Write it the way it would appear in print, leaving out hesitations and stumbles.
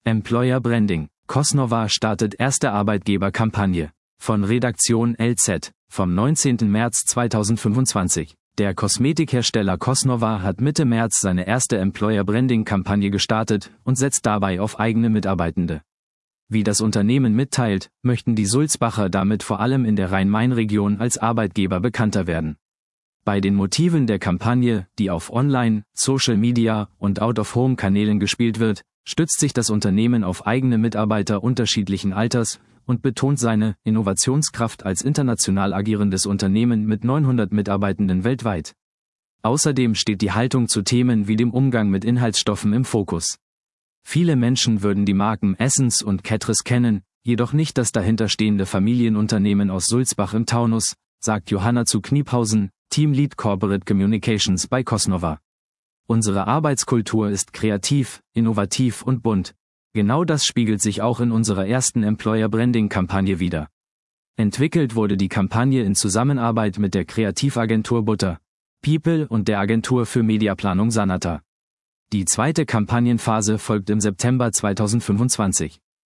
Employer Branding. Cosnova startet erste Arbeitgeberkampagne. Von Redaktion LZ, vom 19. März 2025. Der Kosmetikhersteller Cosnova hat Mitte März seine erste Employer Branding Kampagne gestartet und setzt dabei auf eigene Mitarbeitende. Wie das Unternehmen mitteilt, möchten die Sulzbacher damit vor allem in der Rhein-Main-Region als Arbeitgeber bekannter werden. Bei den Motiven der Kampagne, die auf Online-, Social-Media- und Out-of-Home-Kanälen gespielt wird, stützt sich das Unternehmen auf eigene Mitarbeiter unterschiedlichen Alters und betont seine Innovationskraft als international agierendes Unternehmen mit 900 Mitarbeitenden weltweit. Außerdem steht die Haltung zu Themen wie dem Umgang mit Inhaltsstoffen im Fokus. Viele Menschen würden die Marken Essence und Catrice kennen, jedoch nicht das dahinterstehende Familienunternehmen aus Sulzbach im Taunus, sagt Johanna zu Kniphausen, Teamlead Corporate Communications bei Cosnova. Unsere Arbeitskultur ist kreativ, innovativ und bunt. Genau das spiegelt sich auch in unserer ersten Employer Branding Kampagne wider. Entwickelt wurde die Kampagne in Zusammenarbeit mit der Kreativagentur Butter People und der Agentur für Mediaplanung Sanata. Die zweite Kampagnenphase folgt im September 2025.